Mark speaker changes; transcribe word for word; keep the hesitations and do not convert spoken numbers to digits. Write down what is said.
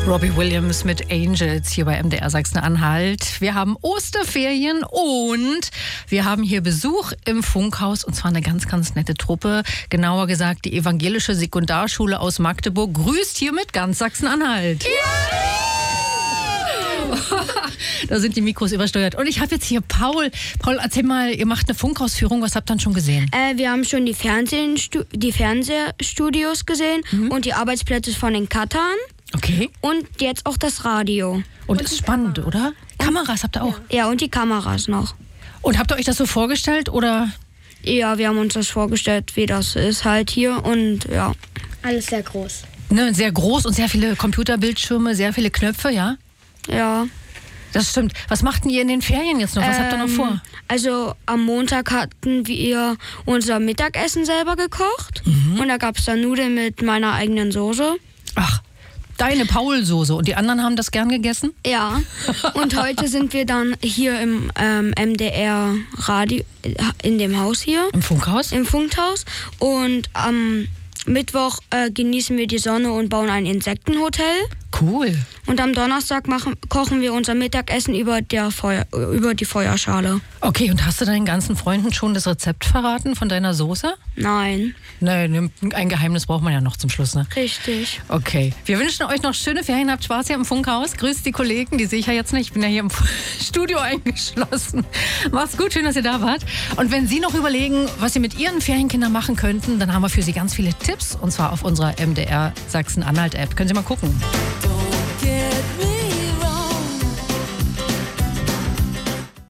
Speaker 1: Robbie Williams mit Angels hier bei M D R Sachsen-Anhalt. Wir haben Osterferien und wir haben hier Besuch im Funkhaus und zwar eine ganz, ganz nette Truppe. Genauer gesagt die evangelische Sekundarschule aus Magdeburg grüßt hiermit ganz Sachsen-Anhalt. Da sind die Mikros übersteuert. Und ich habe jetzt hier Paul. Paul, erzähl mal, ihr macht eine Funkausführung. Was habt ihr dann schon gesehen?
Speaker 2: Äh, wir haben schon die, Fernsehstu- die Fernsehstudios gesehen mhm. und die Arbeitsplätze von den Cuttern.
Speaker 1: Okay.
Speaker 2: Und jetzt auch das Radio.
Speaker 1: Und, und das ist spannend, Kamera. Oder? Kameras habt ihr auch?
Speaker 2: Ja, und die Kameras noch.
Speaker 1: Und habt ihr euch das so vorgestellt, oder?
Speaker 2: Ja, wir haben uns das vorgestellt, wie das ist halt hier und ja.
Speaker 3: Alles sehr groß.
Speaker 1: Ne, sehr groß und sehr viele Computerbildschirme, sehr viele Knöpfe, ja?
Speaker 2: Ja.
Speaker 1: Das stimmt. Was machten ihr in den Ferien jetzt noch? Was ähm, habt ihr noch vor?
Speaker 2: Also am Montag hatten wir unser Mittagessen selber gekocht. Mhm. Und da gab es dann Nudeln mit meiner eigenen Soße.
Speaker 1: Ach, deine Paul-Soße. Und die anderen haben das gern gegessen?
Speaker 2: Ja. Und heute sind wir dann hier im ähm, M D R-Radio, in dem Haus hier.
Speaker 1: Im Funkhaus?
Speaker 2: Im Funkhaus. Und am Mittwoch äh, genießen wir die Sonne und bauen ein Insektenhotel.
Speaker 1: Cool.
Speaker 2: Und am Donnerstag machen, kochen wir unser Mittagessen über, der Feuer, über die Feuerschale.
Speaker 1: Okay, und hast du deinen ganzen Freunden schon das Rezept verraten von deiner Soße?
Speaker 2: Nein.
Speaker 1: Nein, ein Geheimnis braucht man ja noch zum Schluss, ne?
Speaker 2: Richtig.
Speaker 1: Okay. Wir wünschen euch noch schöne Ferien, habt Spaß hier im Funkhaus. Grüßt die Kollegen, die sehe ich ja jetzt nicht. Ich bin ja hier im Studio eingeschlossen. Macht's gut, schön, dass ihr da wart. Und wenn Sie noch überlegen, was Sie mit Ihren Ferienkindern machen könnten, dann haben wir für Sie ganz viele Tipps. Und zwar auf unserer M D R Sachsen-Anhalt-App. Können Sie mal gucken.